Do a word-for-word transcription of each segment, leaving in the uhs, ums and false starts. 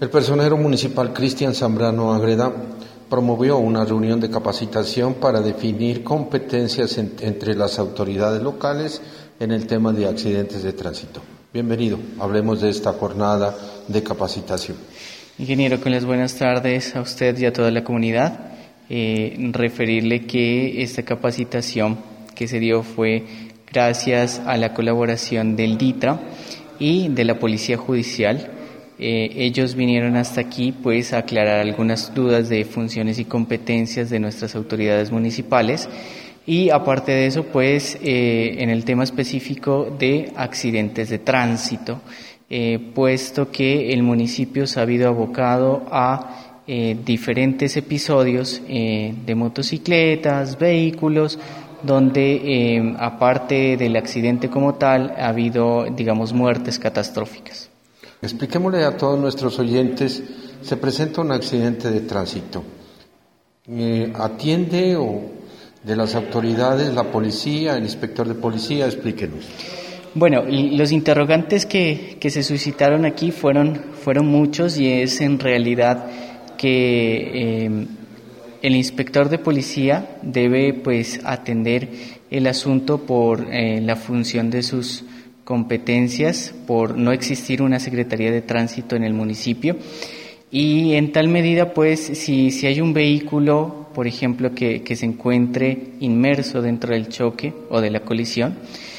El personero municipal Cristian Zambrano Agreda promovió una reunión de capacitación para definir competencias en, entre las autoridades locales en el tema de accidentes de tránsito. Bienvenido, hablemos de esta jornada de capacitación. Ingeniero, con las buenas tardes a usted y a toda la comunidad. Eh, referirle que esta capacitación que se dio fue gracias a la colaboración del DITRA y de la Policía Judicial. Eh, ellos vinieron hasta aquí pues a aclarar algunas dudas de funciones y competencias de nuestras autoridades municipales y aparte de eso pues eh, en el tema específico de accidentes de tránsito, eh, puesto que el municipio se ha habido abocado a Eh, diferentes episodios eh, de motocicletas, vehículos, donde eh, aparte del accidente como tal ha habido, digamos, muertes catastróficas. Expliquémosle a todos nuestros oyentes, se presenta un accidente de tránsito. Eh, ¿Atiende o de las autoridades, la policía, el inspector de policía? Explíquenos. Bueno, los interrogantes que, que se suscitaron aquí fueron, fueron muchos y es en realidad que eh, el inspector de policía debe pues atender el asunto por eh, la función de sus competencias, por no existir una Secretaría de Tránsito en el municipio y en tal medida pues si, si hay un vehículo, por ejemplo, que, que se encuentre inmerso dentro del choque o de la colisión,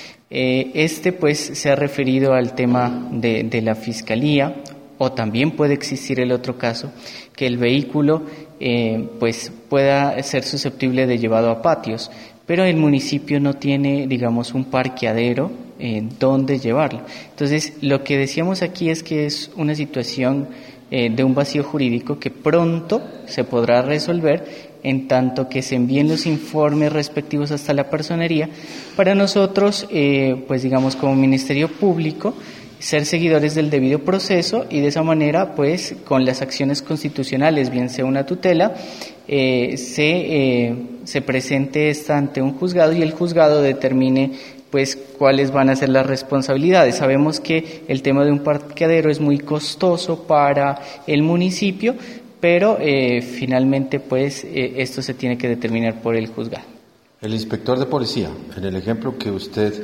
eh, este pues se ha referido al tema de, de la Fiscalía. O también puede existir el otro caso, que el vehículo eh, pues pueda ser susceptible de llevado a patios, pero el municipio no tiene, digamos, un parqueadero eh, donde llevarlo. Entonces, lo que decíamos aquí es que es una situación eh, de un vacío jurídico que pronto se podrá resolver en tanto que se envíen los informes respectivos hasta la personería para nosotros, eh, pues digamos, como Ministerio Público, ser seguidores del debido proceso y de esa manera, pues, con las acciones constitucionales, bien sea una tutela, eh, se, eh, se presente esta ante un juzgado y el juzgado determine, pues, cuáles van a ser las responsabilidades. Sabemos que el tema de un parqueadero es muy costoso para el municipio, pero eh, finalmente, pues, eh, esto se tiene que determinar por el juzgado. El inspector de policía, en el ejemplo que usted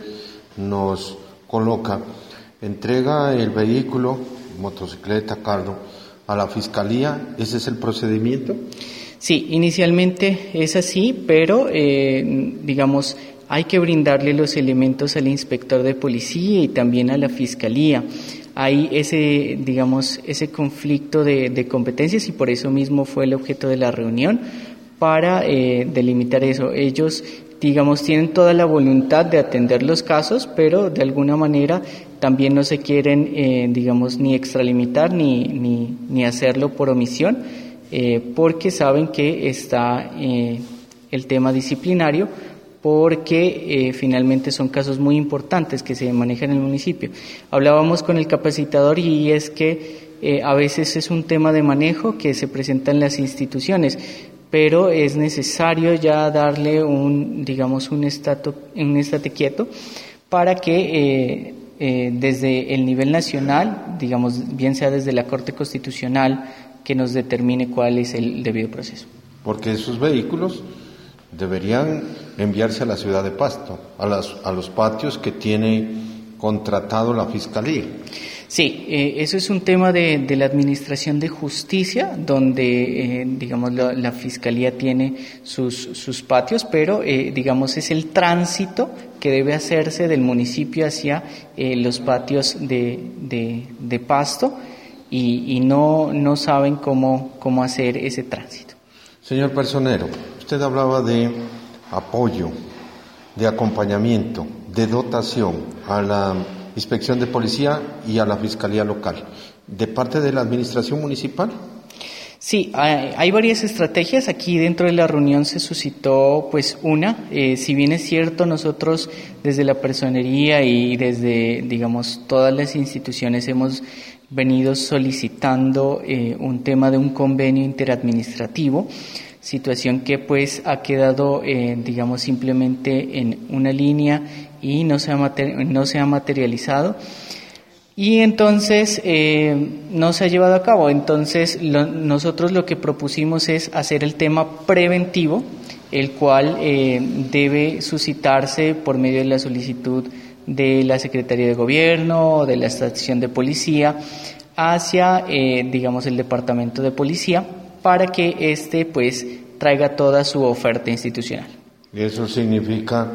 nos coloca, entrega el vehículo, motocicleta, carro, a la Fiscalía. ¿Ese es el procedimiento? Sí, inicialmente es así, pero eh, digamos, hay que brindarle los elementos al inspector de policía y también a la Fiscalía. Hay ese, digamos, ese conflicto de, de competencias y por eso mismo fue el objeto de la reunión para eh, delimitar eso. Ellos, digamos, tienen toda la voluntad de atender los casos, pero de alguna manera también no se quieren, eh, digamos, ni extralimitar ni, ni, ni hacerlo por omisión, eh, porque saben que está eh, el tema disciplinario, porque eh, finalmente son casos muy importantes que se manejan en el municipio. Hablábamos con el capacitador y es que eh, a veces es un tema de manejo que se presenta en las instituciones, pero es necesario ya darle un, digamos, un estate, un estate quieto para que eh, eh, desde el nivel nacional, digamos, bien sea desde la Corte Constitucional, que nos determine cuál es el debido proceso. Porque esos vehículos deberían enviarse a la ciudad de Pasto, a, las, a los patios que tiene contratado la Fiscalía. Sí, eh, eso es un tema de, de la Administración de Justicia, donde, eh, digamos, la, la Fiscalía tiene sus, sus patios, pero, eh, digamos, es el tránsito que debe hacerse del municipio hacia eh, los patios de, de, de Pasto y, y no, no saben cómo, cómo hacer ese tránsito. Señor personero, usted hablaba de apoyo, de acompañamiento, de dotación a la Inspección de Policía y a la Fiscalía Local, ¿de parte de la Administración Municipal? Sí, hay, hay varias estrategias. Aquí dentro de la reunión se suscitó pues una, eh, si bien es cierto, nosotros desde la personería y desde, digamos, todas las instituciones hemos venido solicitando eh, un tema de un convenio interadministrativo, situación que pues ha quedado, eh, digamos, simplemente en una línea y no se ha, mater- no se ha materializado. Y entonces eh, no se ha llevado a cabo. Entonces lo, nosotros lo que propusimos es hacer el tema preventivo, el cual eh, debe suscitarse por medio de la solicitud de la Secretaría de Gobierno o de la estación de policía hacia, eh, digamos, el Departamento de Policía para que éste, pues, traiga toda su oferta institucional. ¿Y eso significa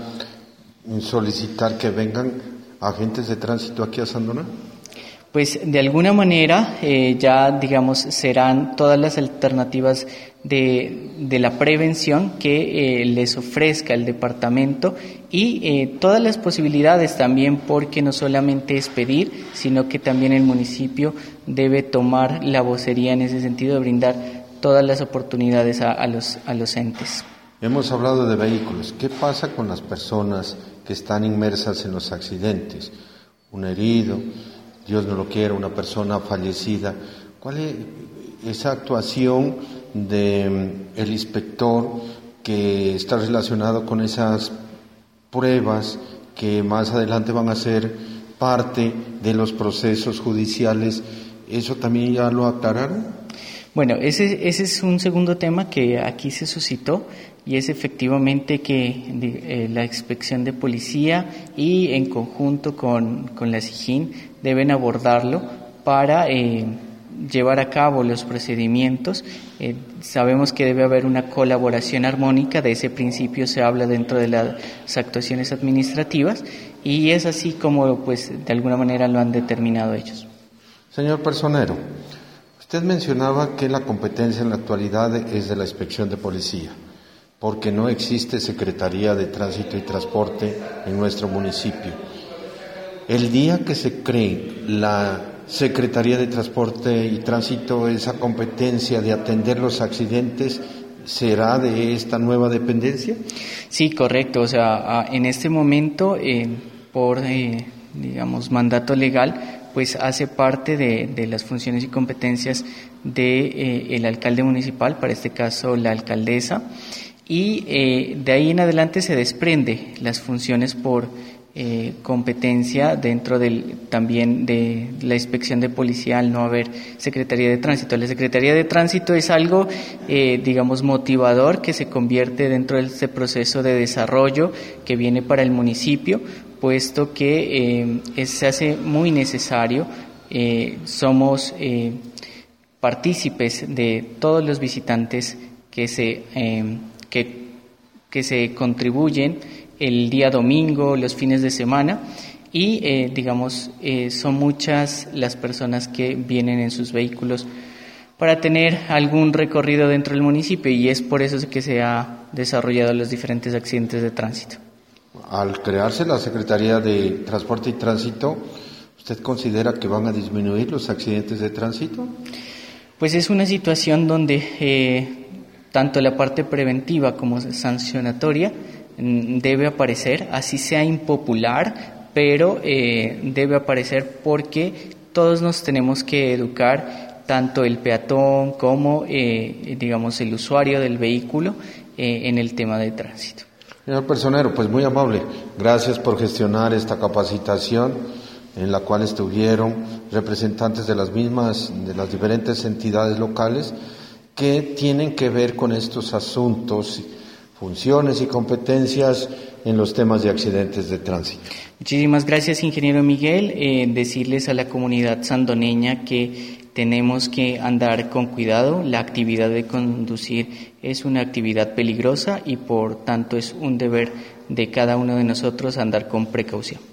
solicitar que vengan agentes de tránsito aquí a Sandoná? Pues de alguna manera eh, ya, digamos, serán todas las alternativas de, de la prevención que eh, les ofrezca el departamento y eh, todas las posibilidades también, porque no solamente es pedir, sino que también el municipio debe tomar la vocería en ese sentido de brindar todas las oportunidades a, a, los, a los entes. Hemos hablado de vehículos. ¿Qué pasa con las personas que están inmersas en los accidentes? Un herido, Dios no lo quiera, una persona fallecida. ¿Cuál es esa actuación del el inspector que está relacionado con esas pruebas que más adelante van a ser parte de los procesos judiciales? ¿Eso también ya lo aclararon? Bueno, ese, ese es un segundo tema que aquí se suscitó y es efectivamente que eh, la inspección de policía y en conjunto con, con la SIJIN deben abordarlo para eh, llevar a cabo los procedimientos. Eh, sabemos que debe haber una colaboración armónica, de ese principio se habla dentro de las actuaciones administrativas y es así como, pues, de alguna manera lo han determinado ellos. Señor Personero, usted mencionaba que la competencia en la actualidad es de la inspección de policía, porque no existe Secretaría de Tránsito y Transporte en nuestro municipio. El día que se cree la Secretaría de Transporte y Tránsito, esa competencia de atender los accidentes, ¿será de esta nueva dependencia? Sí, correcto. O sea, en este momento, eh, por, eh, digamos, mandato legal, pues hace parte de, de las funciones y competencias de eh, el alcalde municipal, para este caso la alcaldesa, y eh, de ahí en adelante se desprende las funciones por eh, competencia dentro del también de la inspección de policía al no haber Secretaría de Tránsito. La Secretaría de Tránsito es algo, eh, digamos, motivador que se convierte dentro de este proceso de desarrollo que viene para el municipio, puesto que eh, es, se hace muy necesario. Eh, somos eh, partícipes de todos los visitantes que se eh, que, que se contribuyen el día domingo, los fines de semana y eh, digamos eh, son muchas las personas que vienen en sus vehículos para tener algún recorrido dentro del municipio y es por eso que se ha desarrollado los diferentes accidentes de tránsito. Al crearse la Secretaría de Transporte y Tránsito, ¿usted considera que van a disminuir los accidentes de tránsito? Pues es una situación donde eh, tanto la parte preventiva como sancionatoria debe aparecer, así sea impopular, pero eh, debe aparecer porque todos nos tenemos que educar, tanto el peatón como, eh, digamos, el usuario del vehículo eh, en el tema de tránsito. Señor Personero, pues muy amable. Gracias por gestionar esta capacitación en la cual estuvieron representantes de las mismas, de las diferentes entidades locales que tienen que ver con estos asuntos, funciones y competencias en los temas de accidentes de tránsito. Muchísimas gracias, ingeniero Miguel. Eh, decirles a la comunidad sandoneña que tenemos que andar con cuidado. La actividad de conducir es una actividad peligrosa y por tanto es un deber de cada uno de nosotros andar con precaución.